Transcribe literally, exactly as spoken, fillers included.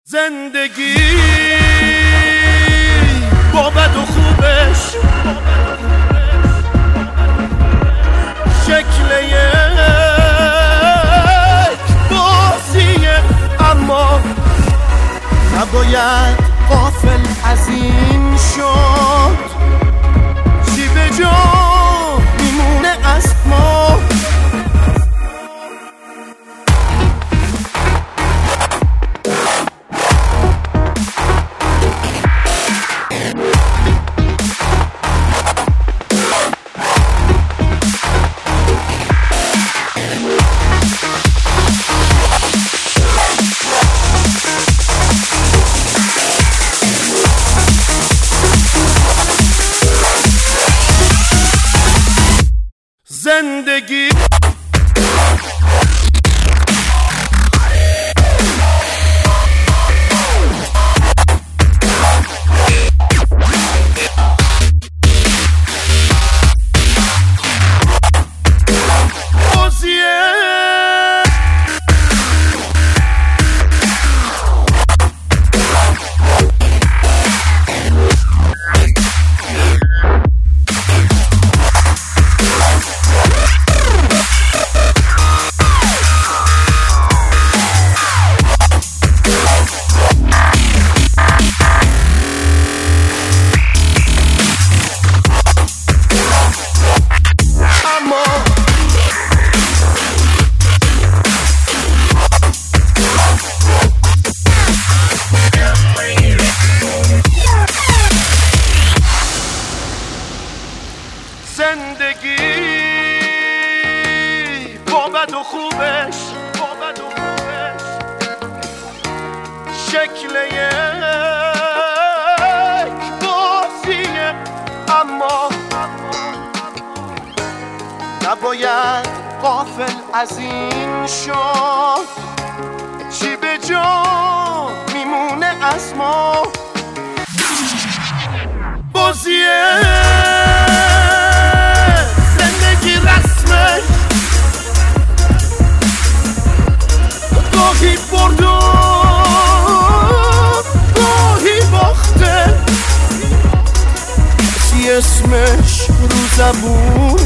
زندگی با بد و خوبش شکل یک بازیه، اما نباید غافل از این شد چی به جا میمونه از ما. زندگی زندگی با بد و خوبش با بد و خوبش شکل یک بازیه، اما نباید غافل از این شد چی به جا میمونه از ما. بازیه گاهی برد و گاهی باخته، چی اسمش رو زبون